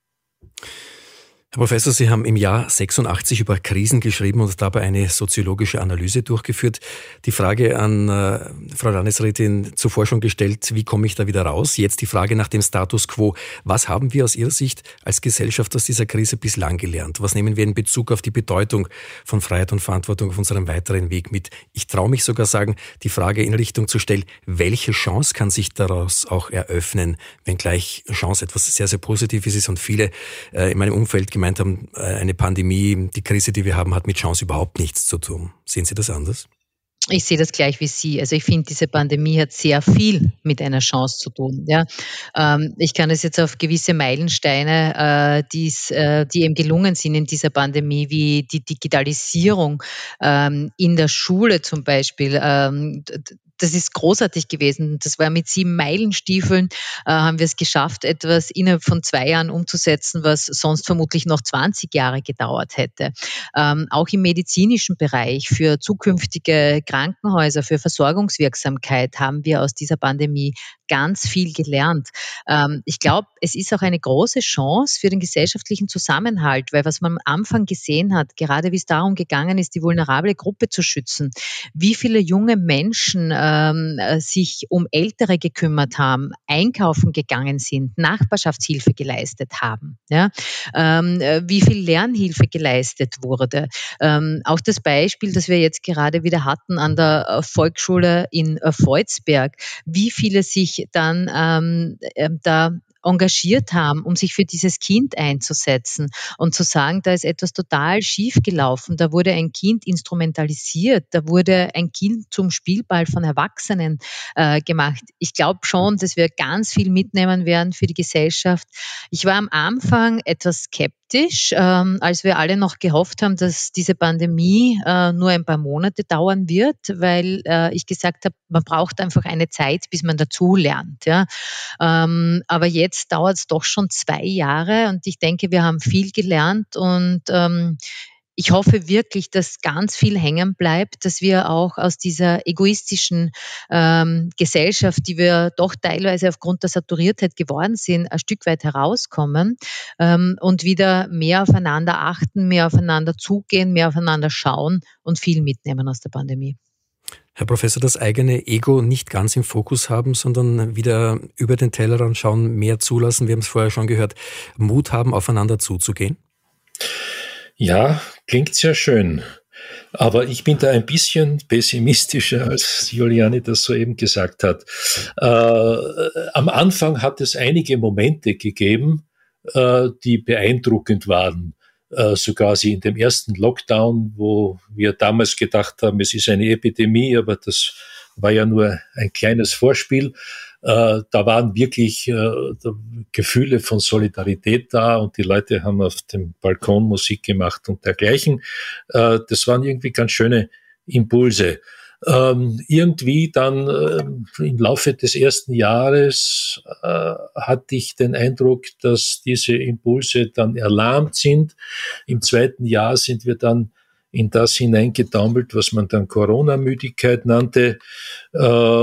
Herr Professor, Sie haben im Jahr sechsundachtzig über Krisen geschrieben und dabei eine soziologische Analyse durchgeführt. Die Frage an äh, Frau Landesrätin zuvor schon gestellt, wie komme ich da wieder raus? Jetzt die Frage nach dem Status quo. Was haben wir aus Ihrer Sicht als Gesellschaft aus dieser Krise bislang gelernt? Was nehmen wir in Bezug auf die Bedeutung von Freiheit und Verantwortung auf unserem weiteren Weg mit? Ich traue mich sogar sagen, die Frage in Richtung zu stellen, welche Chance kann sich daraus auch eröffnen, wenngleich Chance etwas sehr, sehr Positives ist und viele äh, in meinem Umfeld gemeint haben, eine Pandemie, die Krise, die wir haben, hat mit Chance überhaupt nichts zu tun. Sehen Sie das anders? Ich sehe das gleich wie Sie. Also ich finde, diese Pandemie hat sehr viel mit einer Chance zu tun. Ja, ähm, ich kann es jetzt auf gewisse Meilensteine, äh, die's, äh, die eben gelungen sind in dieser Pandemie, wie die Digitalisierung ähm, in der Schule zum Beispiel. Ähm, Das ist großartig gewesen. Das war mit sieben Meilenstiefeln, äh, haben wir es geschafft, etwas innerhalb von zwei Jahren umzusetzen, was sonst vermutlich noch zwanzig Jahre gedauert hätte. Ähm, auch im medizinischen Bereich für zukünftige Krankenhäuser, für Versorgungswirksamkeit haben wir aus dieser Pandemie ganz viel gelernt. Ähm, ich glaube, es ist auch eine große Chance für den gesellschaftlichen Zusammenhalt, weil was man am Anfang gesehen hat, gerade wie es darum gegangen ist, die vulnerable Gruppe zu schützen, wie viele junge Menschen ähm, sich um Ältere gekümmert haben, einkaufen gegangen sind, Nachbarschaftshilfe geleistet haben, ja? ähm, wie viel Lernhilfe geleistet wurde. Ähm, auch das Beispiel, das wir jetzt gerade wieder hatten an der Volksschule in Volzberg, wie viele sich dann ähm, da engagiert haben, um sich für dieses Kind einzusetzen und zu sagen, da ist etwas total schief gelaufen, da wurde ein Kind instrumentalisiert, da wurde ein Kind zum Spielball von Erwachsenen äh, gemacht. Ich glaube schon, dass wir ganz viel mitnehmen werden für die Gesellschaft. Ich war am Anfang etwas skeptisch, ähm, als wir alle noch gehofft haben, dass diese Pandemie äh, nur ein paar Monate dauern wird, weil äh, ich gesagt habe, man braucht einfach eine Zeit, bis man dazu lernt. Ja? Ähm, aber jetzt Jetzt dauert es doch schon zwei Jahre und ich denke, wir haben viel gelernt und ähm, ich hoffe wirklich, dass ganz viel hängen bleibt, dass wir auch aus dieser egoistischen ähm, Gesellschaft, die wir doch teilweise aufgrund der Saturiertheit geworden sind, ein Stück weit herauskommen ähm, und wieder mehr aufeinander achten, mehr aufeinander zugehen, mehr aufeinander schauen und viel mitnehmen aus der Pandemie. Herr Professor, das eigene Ego nicht ganz im Fokus haben, sondern wieder über den Tellerrand schauen, mehr zulassen. Wir haben es vorher schon gehört, Mut haben, aufeinander zuzugehen? Ja, klingt sehr schön. Aber ich bin da ein bisschen pessimistischer, als Juliane das soeben gesagt hat. Äh, am Anfang hat es einige Momente gegeben, äh, die beeindruckend waren. Äh, so quasi in dem ersten Lockdown, wo wir damals gedacht haben, es ist eine Epidemie, aber das war ja nur ein kleines Vorspiel. Äh, da waren wirklich äh, Gefühle von Solidarität da und die Leute haben auf dem Balkon Musik gemacht und dergleichen. Äh, das waren irgendwie ganz schöne Impulse. Ähm, irgendwie dann äh, im Laufe des ersten Jahres äh, hatte ich den Eindruck, dass diese Impulse dann erlahmt sind. Im zweiten Jahr sind wir dann in das hineingetaumelt, was man dann Corona-Müdigkeit nannte, äh,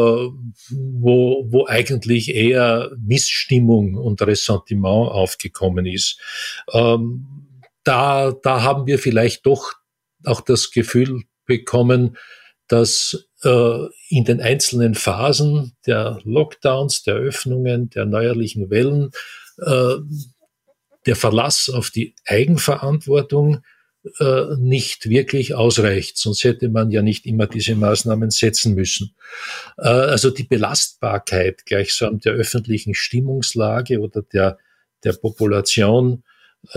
wo, wo eigentlich eher Missstimmung und Ressentiment aufgekommen ist. Ähm, da, da haben wir vielleicht doch auch das Gefühl bekommen, dass äh, in den einzelnen Phasen der Lockdowns, der Öffnungen, der neuerlichen Wellen äh, der Verlass auf die Eigenverantwortung äh, nicht wirklich ausreicht. Sonst hätte man ja nicht immer diese Maßnahmen setzen müssen. Äh, also die Belastbarkeit gleichsam der öffentlichen Stimmungslage oder der, der Population äh,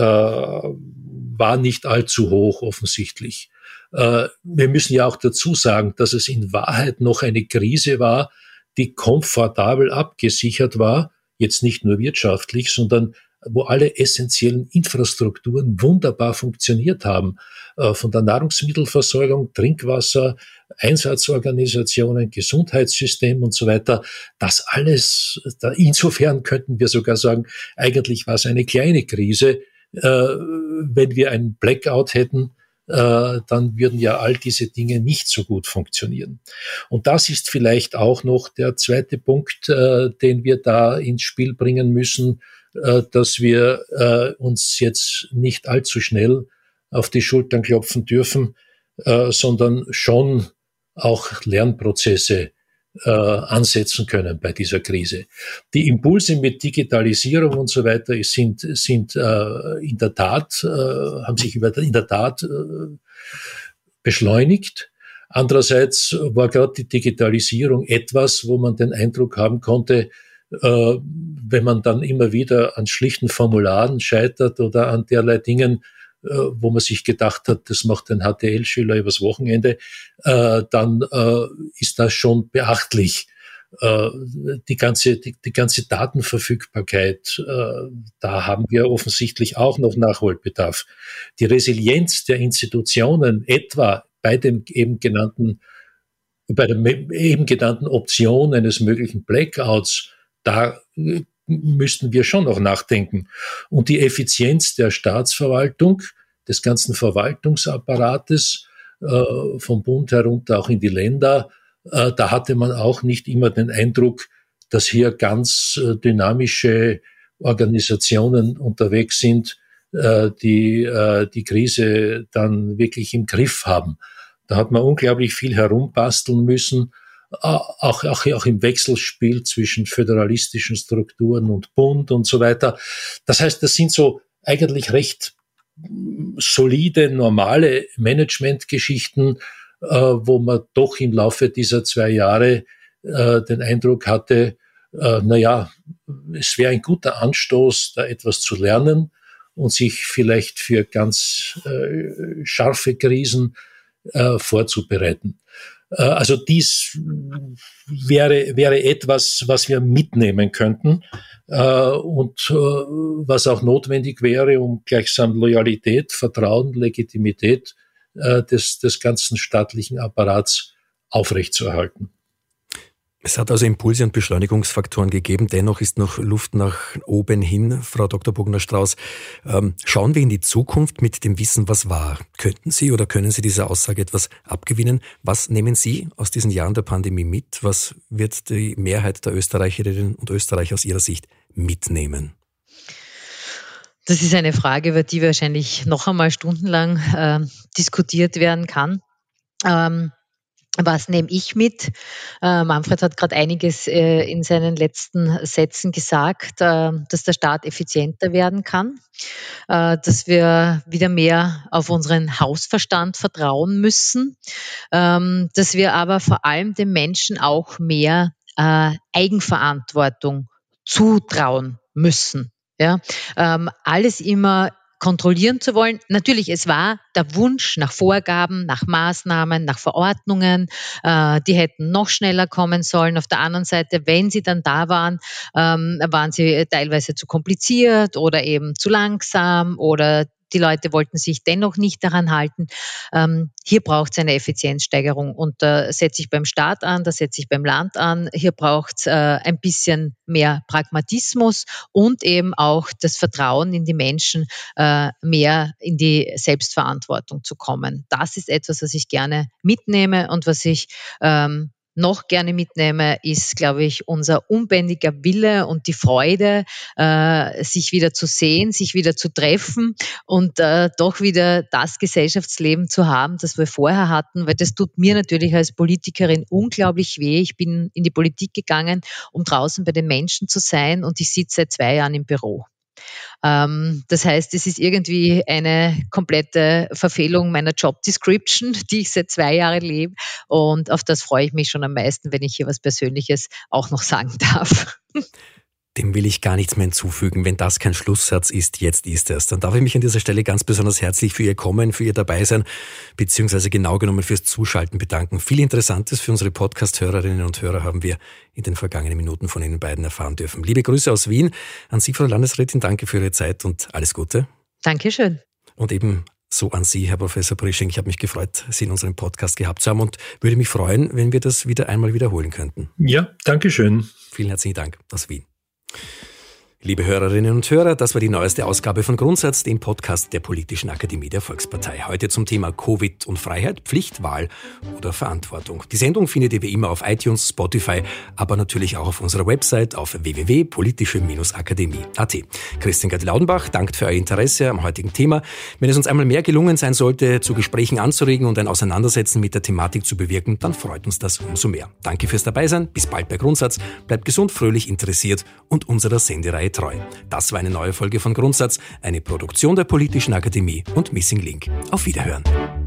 war nicht allzu hoch offensichtlich. Äh, wir müssen ja auch dazu sagen, dass es in Wahrheit noch eine Krise war, die komfortabel abgesichert war, jetzt nicht nur wirtschaftlich, sondern wo alle essentiellen Infrastrukturen wunderbar funktioniert haben. Äh, von der Nahrungsmittelversorgung, Trinkwasser, Einsatzorganisationen, Gesundheitssystem und so weiter. Das alles, da insofern könnten wir sogar sagen, eigentlich war es eine kleine Krise. Äh, wenn wir einen Blackout hätten, äh, dann würden ja all diese Dinge nicht so gut funktionieren. Und das ist vielleicht auch noch der zweite Punkt, äh, den wir da ins Spiel bringen müssen, dass wir äh, uns jetzt nicht allzu schnell auf die Schultern klopfen dürfen, äh, sondern schon auch Lernprozesse äh, ansetzen können bei dieser Krise. Die Impulse mit Digitalisierung und so weiter sind, sind äh, in der Tat, äh, haben sich über, in der Tat äh, beschleunigt. Andererseits war gerade die Digitalisierung etwas, wo man den Eindruck haben konnte, äh, wenn man dann immer wieder an schlichten Formularen scheitert oder an derlei Dingen, äh, wo man sich gedacht hat, das macht ein H T L-Schüler übers Wochenende, äh, dann äh, ist das schon beachtlich. Äh, die ganze, die, die ganze Datenverfügbarkeit, äh, da haben wir offensichtlich auch noch Nachholbedarf. Die Resilienz der Institutionen, etwa bei dem eben genannten, bei der eben genannten Option eines möglichen Blackouts, da müssten wir schon noch nachdenken. Und die Effizienz der Staatsverwaltung, des ganzen Verwaltungsapparates, äh, vom Bund herunter auch in die Länder, äh, da hatte man auch nicht immer den Eindruck, dass hier ganz äh, dynamische Organisationen unterwegs sind, äh, die äh, die Krise dann wirklich im Griff haben. Da hat man unglaublich viel herumbasteln müssen, Auch, auch, auch im Wechselspiel zwischen föderalistischen Strukturen und Bund und so weiter. Das heißt, das sind so eigentlich recht solide, normale Managementgeschichten, äh, wo man doch im Laufe dieser zwei Jahre äh, den Eindruck hatte, äh, na ja, es wäre ein guter Anstoß, da etwas zu lernen und sich vielleicht für ganz äh, scharfe Krisen äh, vorzubereiten. Also dies wäre, wäre etwas, was wir mitnehmen könnten äh, und äh, was auch notwendig wäre, um gleichsam Loyalität, Vertrauen, Legitimität äh, des, des ganzen staatlichen Apparats aufrechtzuerhalten. Es hat also Impulse und Beschleunigungsfaktoren gegeben. Dennoch ist noch Luft nach oben hin. Frau Doktor Bogner-Strauß, ähm, schauen wir in die Zukunft mit dem Wissen, was war. Könnten Sie oder können Sie dieser Aussage etwas abgewinnen? Was nehmen Sie aus diesen Jahren der Pandemie mit? Was wird die Mehrheit der Österreicherinnen und Österreicher aus Ihrer Sicht mitnehmen? Das ist eine Frage, über die wahrscheinlich noch einmal stundenlang äh, diskutiert werden kann. Ähm, Was nehme ich mit? Äh, Manfred hat gerade einiges äh, in seinen letzten Sätzen gesagt, äh, dass der Staat effizienter werden kann, äh, dass wir wieder mehr auf unseren Hausverstand vertrauen müssen, ähm, dass wir aber vor allem den Menschen auch mehr äh, Eigenverantwortung zutrauen müssen. Ja? Ähm, alles immer kontrollieren zu wollen. Natürlich, es war der Wunsch nach Vorgaben, nach Maßnahmen, nach Verordnungen. Äh, die hätten noch schneller kommen sollen. Auf der anderen Seite, wenn sie dann da waren, ähm, waren sie teilweise zu kompliziert oder eben zu langsam oder die Leute wollten sich dennoch nicht daran halten. Ähm, hier braucht es eine Effizienzsteigerung und da äh, setze ich beim Staat an, da setze ich beim Land an. Hier braucht es äh, ein bisschen mehr Pragmatismus und eben auch das Vertrauen in die Menschen, äh, mehr in die Selbstverantwortung zu kommen. Das ist etwas, was ich gerne mitnehme und was ich ähm, noch gerne mitnehme, ist, glaube ich, unser unbändiger Wille und die Freude, äh, sich wieder zu sehen, sich wieder zu treffen und äh, doch wieder das Gesellschaftsleben zu haben, das wir vorher hatten, weil das tut mir natürlich als Politikerin unglaublich weh. Ich bin in die Politik gegangen, um draußen bei den Menschen zu sein und ich sitze seit zwei Jahren im Büro. Das heißt, es ist irgendwie eine komplette Verfehlung meiner Job Description, die ich seit zwei Jahren lebe. Und auf das freue ich mich schon am meisten, wenn ich hier was Persönliches auch noch sagen darf. Dem will ich gar nichts mehr hinzufügen. Wenn das kein Schlusssatz ist, jetzt ist es. Dann darf ich mich an dieser Stelle ganz besonders herzlich für Ihr Kommen, für Ihr Dabeisein, beziehungsweise genau genommen fürs Zuschalten bedanken. Viel Interessantes für unsere Podcast-Hörerinnen und Hörer haben wir in den vergangenen Minuten von Ihnen beiden erfahren dürfen. Liebe Grüße aus Wien an Sie, Frau Landesrätin. Danke für Ihre Zeit und alles Gute. Dankeschön. Und eben so an Sie, Herr Professor Prisching. Ich habe mich gefreut, Sie in unserem Podcast gehabt zu haben und würde mich freuen, wenn wir das wieder einmal wiederholen könnten. Ja, Dankeschön. Vielen herzlichen Dank aus Wien. Liebe Hörerinnen und Hörer, das war die neueste Ausgabe von Grundsatz, dem Podcast der Politischen Akademie der Volkspartei. Heute zum Thema Covid und Freiheit, Pflicht, Wahl oder Verantwortung. Die Sendung findet ihr wie immer auf iTunes, Spotify, aber natürlich auch auf unserer Website auf w w w punkt politische akademie punkt a t. Christian Gerd-Laudenbach dankt für euer Interesse am heutigen Thema. Wenn es uns einmal mehr gelungen sein sollte, zu Gesprächen anzuregen und ein Auseinandersetzen mit der Thematik zu bewirken, dann freut uns das umso mehr. Danke fürs Dabeisein, bis bald bei Grundsatz, bleibt gesund, fröhlich, interessiert und unserer Sendereihe treu. Das war eine neue Folge von Grundsatz, eine Produktion der Politischen Akademie und Missing Link. Auf Wiederhören.